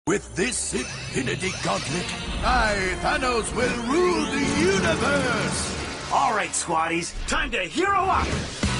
With this Infinity Gauntlet, I, Thanos, will rule the universe! All right, squaddies, time to hero up!